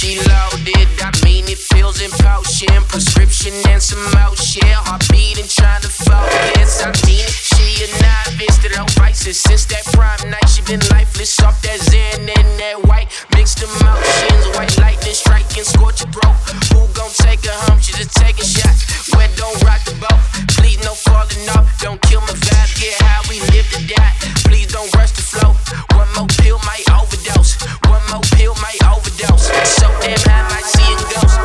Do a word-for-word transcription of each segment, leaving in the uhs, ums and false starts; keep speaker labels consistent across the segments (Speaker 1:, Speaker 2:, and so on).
Speaker 1: she loaded. I mean it, pills and potion, prescription and some more shit. Heartbeat and trying to focus. I mean it, she a novice to those vices. Since that prime night, she been lifeless off that Zen and that white mixed emotions. White lightning striking, scorch your throat. Who gon' take her home? She just taking shots. Wet don't rock the boat. Please no falling off. Don't kill my vibe. Get how we live to die. Please don't rush the flow. One more pill might overdose. One more pill might overdose. So damn high, might see a ghost.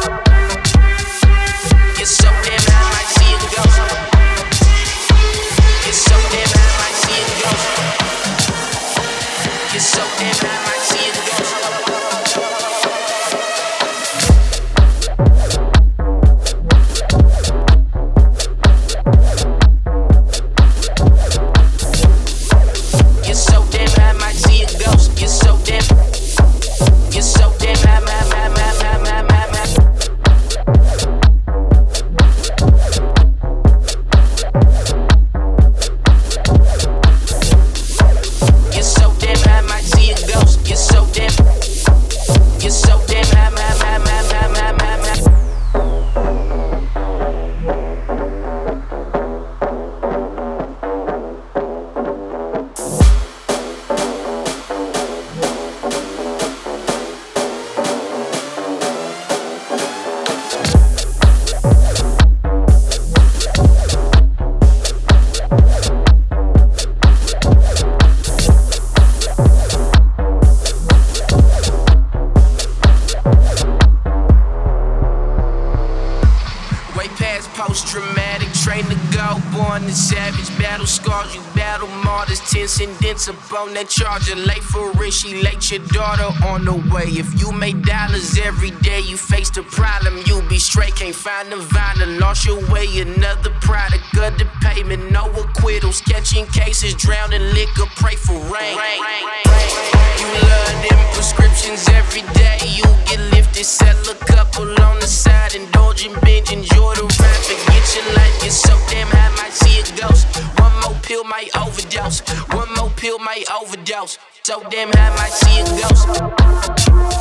Speaker 1: It's so damn high, might see a ghost. It's so damn high, might see a ghost. It's so damn high, might see a ghost. You're so damn high, might see a ghost. You're so damn, you're so damn high, high, high, high, high, high, high. You're so damn high, might see a ghost. You're so damn, you're so damn high, high, high, high, high, high, high. Way past post-traumatic, trained to go, born in savage, battle scars, you battle martyrs, tense and dense up on that charger, late for it, she late your daughter on the way. If you make dollars every day, you face the problem, you be straight, can't find the violence, lost your way, another product of the payment, no acquittals, catching cases, drowning liquor, pray for rain. You love them prescriptions every day, you get lifted, sell a couple on the side, indulge and binge, enjoy the ride, forget your life, you're so damn high, might see a ghost. One more pill might overdose, one more pill might overdose, so damn high, might see a ghost.